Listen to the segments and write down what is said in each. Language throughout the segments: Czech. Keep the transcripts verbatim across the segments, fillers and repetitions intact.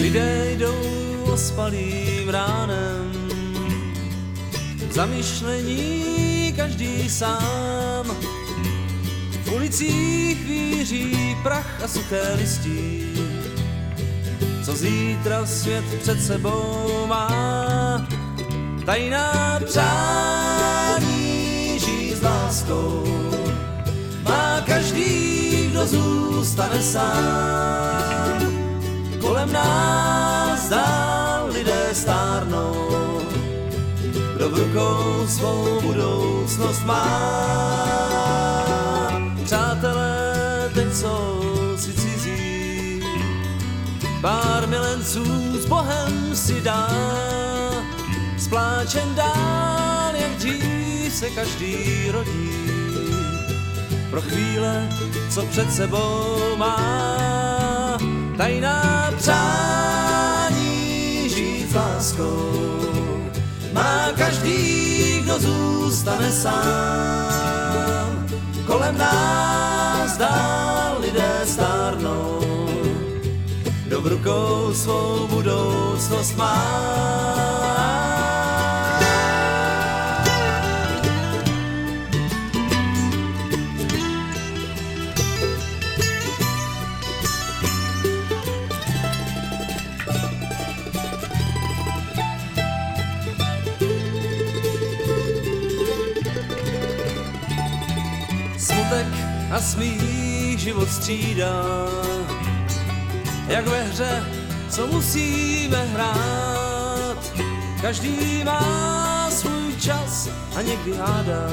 Lidé jdou ospalým ránem, v zamyšlení každý sám. V ulicích víří prach a suché listí, co zítra svět před sebou má. Tajná přání žít s láskou má každý, kdo zůstane sám. Kolem nás dál lidé stárnou, kdo v rukou svou budoucnost má. Přátelé teď jsou si cizí, pár milenců s Bohem si dá. S pláčem dál, jak dřív se každý rodí, pro chvíle, co před sebou má. Tajná přání žít s láskou má každý, kdo zůstane sám. Kolem nás dál lidé stárnou, kdo v rukou svou budoucnost má. Smutek a smích život střídá, jak ve hře, co musíme hrát. Každý má svůj čas a někdy hádá,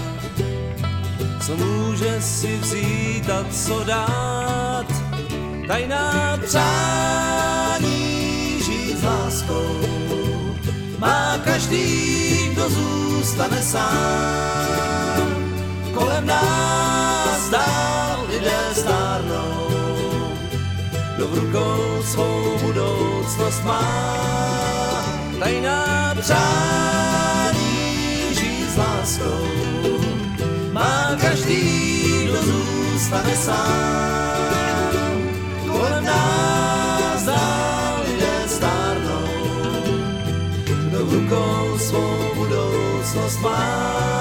co může si vzít a co dát. Tajná přání žít s láskou má každý, kdo zůstane sám. Kolem nás dál lidé stárnou, kdo v rukou svou budoucnost má. Tajná přání žít s láskou má každý, kdo zůstane sám. Kolem nás dál lidé stárnou, kdo v rukou svou budoucnost má.